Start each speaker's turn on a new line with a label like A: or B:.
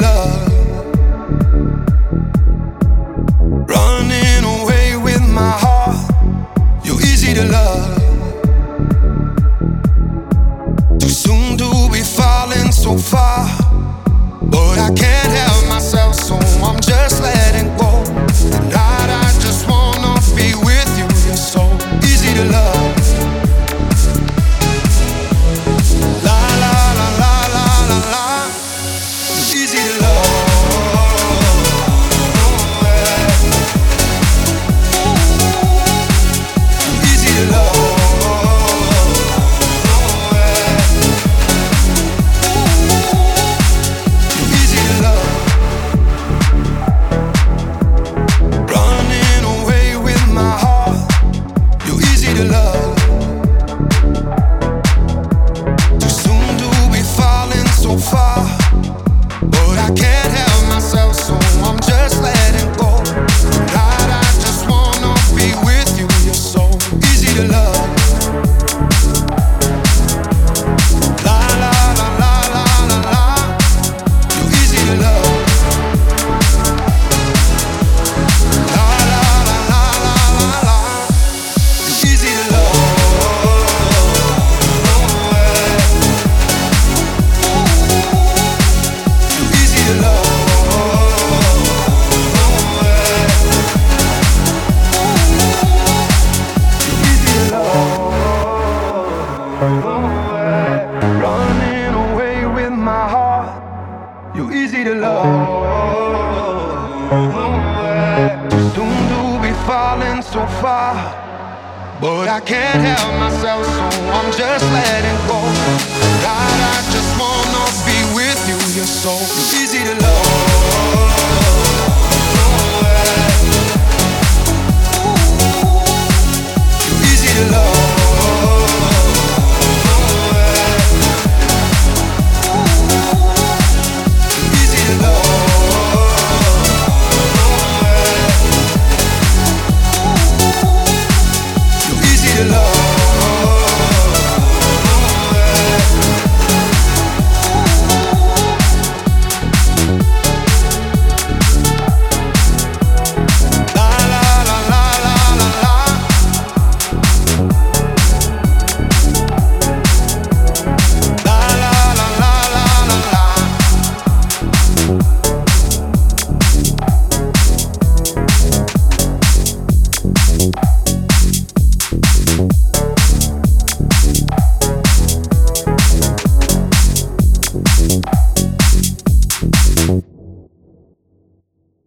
A: love. Running away with my heart. You're easy to love. Too soon to be falling so far, but I can't help myself, so I'm just letting go. Tonight I just wanna be with you. You're so easy to love. La la la la la la la. You're easy to love. You're easy to love. Running away with my heart. You're easy to love. Too soon to be falling so far, but I can't help myself, so I'm just letting go. God, I just wanna be with you. You're so easy.